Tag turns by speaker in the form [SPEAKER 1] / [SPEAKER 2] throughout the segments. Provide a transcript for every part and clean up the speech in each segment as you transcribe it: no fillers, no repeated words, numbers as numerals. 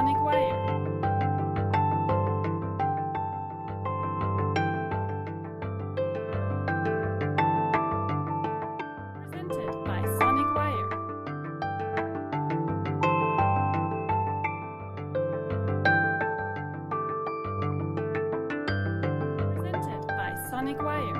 [SPEAKER 1] Sonic Wire. Presented by Sonic Wire. Presented by Sonic Wire.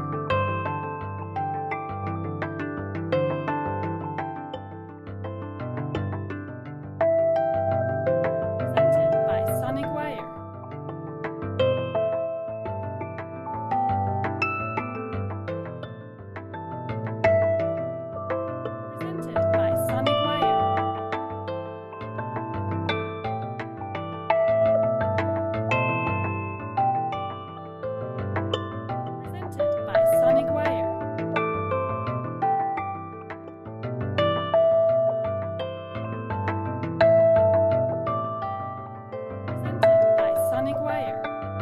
[SPEAKER 1] Sonic Wire. Presented by Sonic Wire.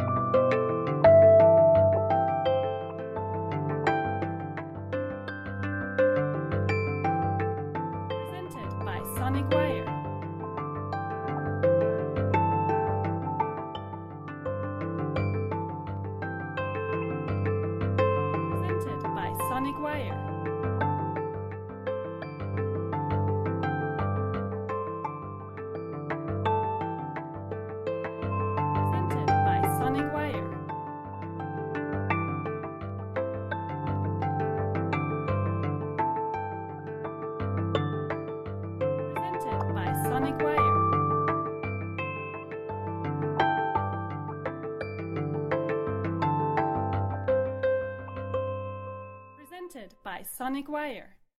[SPEAKER 1] Presented by Sonic Wire. Sonic Wire. Presented by Sonic Wire. Presented by Sonic Wire. Presented by Sonic Wire.